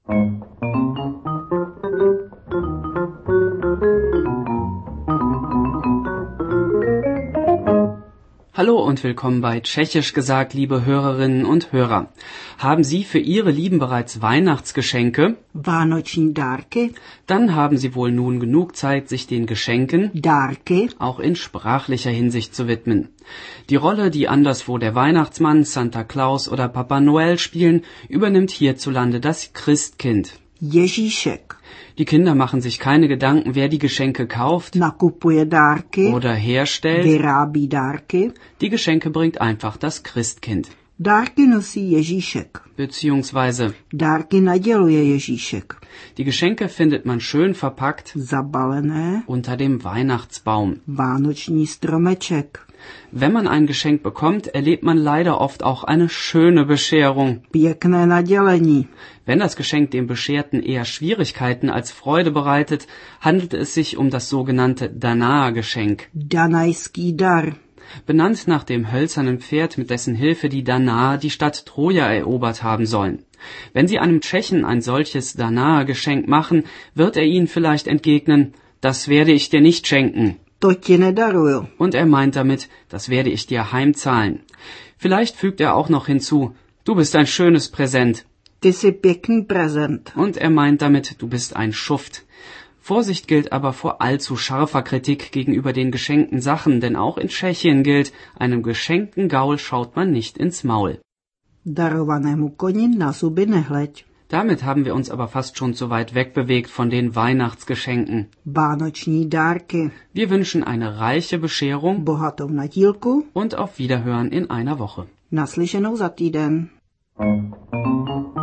Hallo und willkommen bei Tschechisch gesagt, liebe Hörerinnen und Hörer. Haben Sie für Ihre Lieben bereits Weihnachtsgeschenke? Vánoční dárky. Dann haben Sie wohl nun genug Zeit, sich den Geschenken Dárky. auch in sprachlicher Hinsicht zu widmen. Die Rolle, die anderswo der Weihnachtsmann, Santa Claus oder Papa Noel spielen, übernimmt hierzulande das Christkind. Ježíšek. Die Kinder machen sich keine Gedanken, wer die Geschenke kauft Nakupuje dárky. oder herstellt. Vyrábí dárky. Die Geschenke bringt einfach das Christkind. Dárky nosí Ježíšek. Beziehungsweise Dárky naděluje Ježíšek. die Geschenke findet man schön verpackt Zabalené. unter dem Weihnachtsbaum. Vánoční stromeček. Wenn man ein Geschenk bekommt, erlebt man leider oft auch eine schöne Bescherung. Pěkné nadělení. Wenn das Geschenk dem Bescherten eher Schwierigkeiten als Freude bereitet, handelt es sich um das sogenannte Danaer-Geschenk. Danajský dar. Benannt nach dem hölzernen Pferd, mit dessen Hilfe die Danaer die Stadt Troja erobert haben sollen. Wenn Sie einem Tschechen ein solches Danaer-Geschenk machen, wird er Ihnen vielleicht entgegnen, das werde ich dir nicht schenken. To ti nedaruju. Und er meint damit, das werde ich dir heimzahlen. Vielleicht fügt er auch noch hinzu, du bist ein schönes Präsent. Ty jsi pěkný prezent. Und er meint damit, du bist ein Schuft. Vorsicht gilt aber vor allzu scharfer Kritik gegenüber den geschenkten Sachen, denn auch in Tschechien gilt, einem geschenkten Gaul schaut man nicht ins Maul. Darovanému koni na zuby nehleď. Damit haben wir uns aber fast schon zu weit wegbewegt von den Weihnachtsgeschenken. Vánoční dárky. Wir wünschen eine reiche Bescherung Bohatou nadílku. und auf Wiederhören in einer Woche. Naslyšenou za týden.